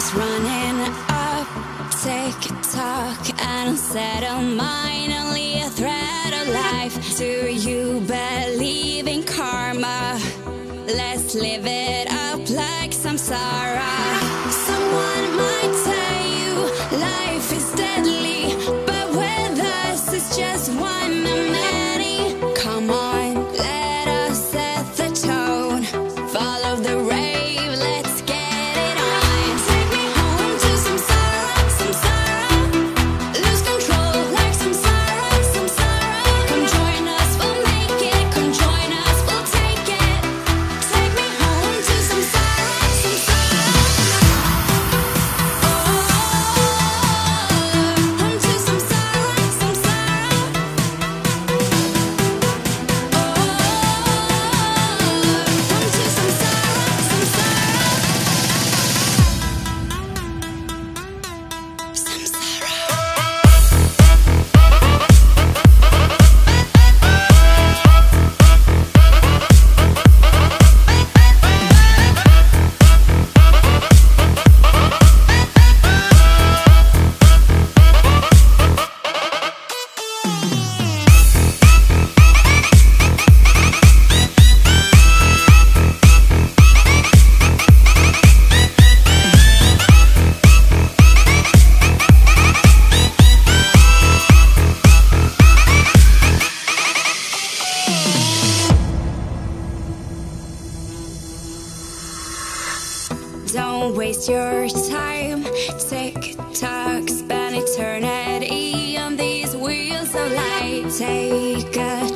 time's running up. Tick-tock, an unsettled mind, only a thread of life. Do you believe in karma? Let's live it up like samsara. Someone might tell you life is deadly, but with us it's just one of many. Come on, let us set the tone. Follow the rave, let's get it on. Take me home to samsara. Lose control like samsara. Come join us, we'll make it. Come join us, we'll take it. Take me home to samsara. Home to samsara. Home to Don't waste your time. Tick-tock, spend eternity on these wheels of light. Take a